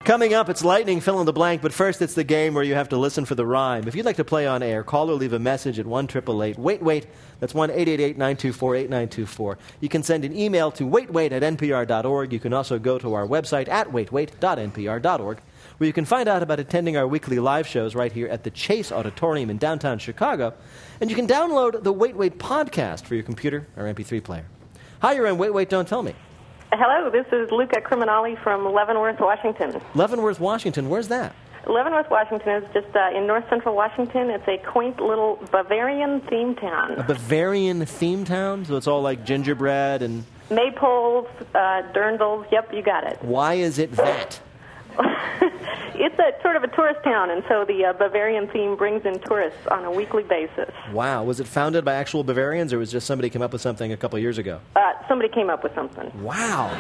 Coming up, it's lightning, fill in the blank, but first it's the game where you have to listen for the rhyme. If you'd like to play on air, call or leave a message at 1-888-WAIT-WAIT. That's 1-888-924-8924. You can send an email to waitwait@npr.org. You can also go to our website at waitwait.npr.org, where you can find out about attending our weekly live shows right here at the Chase Auditorium in downtown Chicago. And you can download the Wait Wait podcast for your computer or MP3 player. Hi, you're on Wait Wait, Don't Tell Me. Hello, this is Luca Criminali from Leavenworth, Washington. Leavenworth, Washington. Where's that? Leavenworth, Washington is just in north central Washington. It's a quaint little Bavarian theme town. A Bavarian theme town? So it's all like gingerbread and... Maypoles, dirndls, yep, you got it. Why is it that? It's a sort of a tourist town, and so the Bavarian theme brings in tourists on a weekly basis. Wow. Was it founded by actual Bavarians, or was just somebody came up with something a couple years ago? Somebody came up with something. Wow.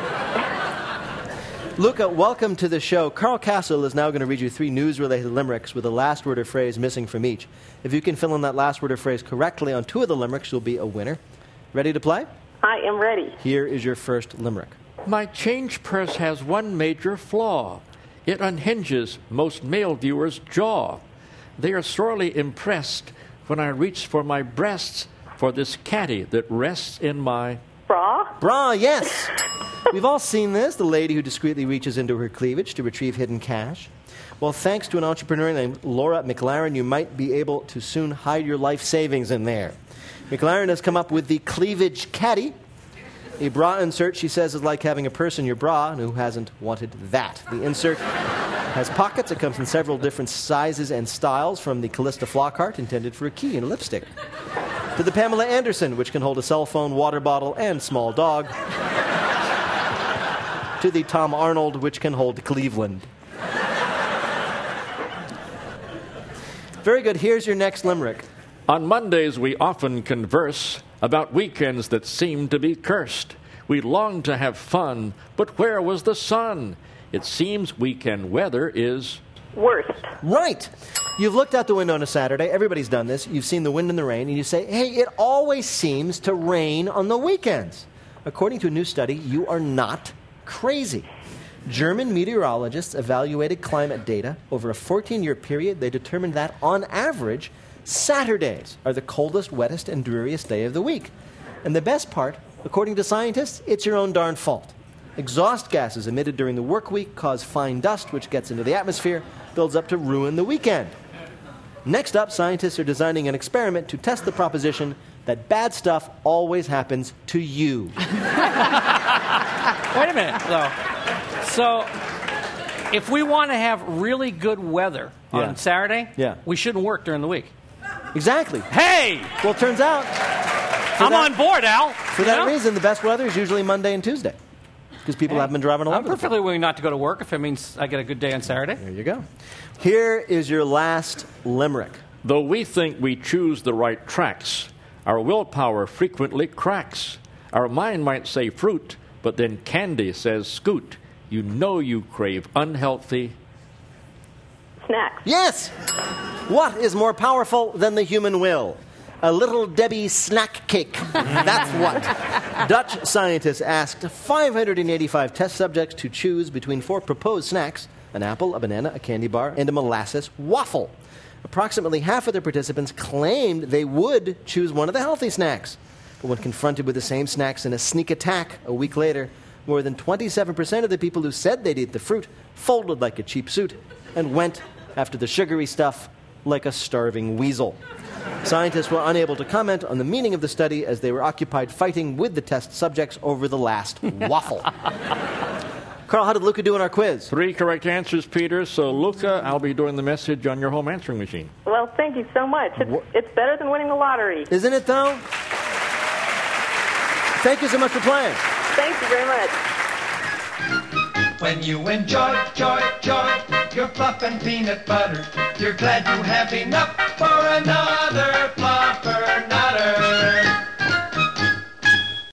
Luca, welcome to the show. Carl Castle is now going to read you 3 news-related limericks with a last word or phrase missing from each. If you can fill in that last word or phrase correctly on 2 of the limericks, you'll be a winner. Ready to play? I am ready. Here is your first limerick. My change purse has one major flaw. It unhinges most male viewers' jaw. They are sorely impressed when I reach for my breasts for this caddy that rests in my... Bra? Bra, yes. We've all seen this, the lady who discreetly reaches into her cleavage to retrieve hidden cash. Well, thanks to an entrepreneur named Laura McLaren, you might be able to soon hide your life savings in there. McLaren has come up with the cleavage caddy. A bra insert, she says, is like having a purse in your bra, and who hasn't wanted that? The insert has pockets. It comes in several different sizes and styles, from the Callista Flockhart, intended for a key and a lipstick, to the Pamela Anderson, which can hold a cell phone, water bottle, and small dog, to the Tom Arnold, which can hold Cleveland. Very good. Here's your next limerick. On Mondays we often converse about weekends that seem to be cursed. We long to have fun, but where was the sun? It seems weekend weather is... worst. Right. You've looked out the window on a Saturday. Everybody's done this. You've seen the wind and the rain, and you say, hey, it always seems to rain on the weekends. According to a new study, you are not crazy. German meteorologists evaluated climate data over a 14-year period. They determined that, on average, Saturdays are the coldest, wettest, and dreariest day of the week. And the best part, according to scientists, it's your own darn fault. Exhaust gases emitted during the work week cause fine dust, which gets into the atmosphere, builds up to ruin the weekend. Next up, scientists are designing an experiment to test the proposition that bad stuff always happens to you. Wait a minute, though. So, if we want to have really good weather on Saturday, we shouldn't work during the week. Exactly. Hey! Well, it turns out... I'm on board, Al. For that reason, the best weather is usually Monday and Tuesday, because people haven't been driving along. I'm perfectly willing not to go to work if it means I get a good day on Saturday. There you go. Here is your last limerick. Though we think we choose the right tracks, our willpower frequently cracks. Our mind might say fruit, but then candy says scoot. You know you crave unhealthy... snacks. Yes! What is more powerful than the human will? A Little Debbie snack cake. That's what. Dutch scientists asked 585 test subjects to choose between 4 proposed snacks: an apple, a banana, a candy bar, and a molasses waffle. Approximately half of the participants claimed they would choose one of the healthy snacks. But when confronted with the same snacks in a sneak attack a week later, more than 27% of the people who said they'd eat the fruit folded like a cheap suit and went after the sugary stuff like a starving weasel. Scientists were unable to comment on the meaning of the study as they were occupied fighting with the test subjects over the last waffle. Carl, how did Luca do in our quiz? 3 correct answers, Peter. So, Luca, I'll be doing the message on your home answering machine. Well, thank you so much. It's better than winning the lottery. Isn't it, though? Thank you so much for playing. Thank you very much. When you enjoy, joy, your fluff and peanut butter, you're glad you have enough for another fluffer.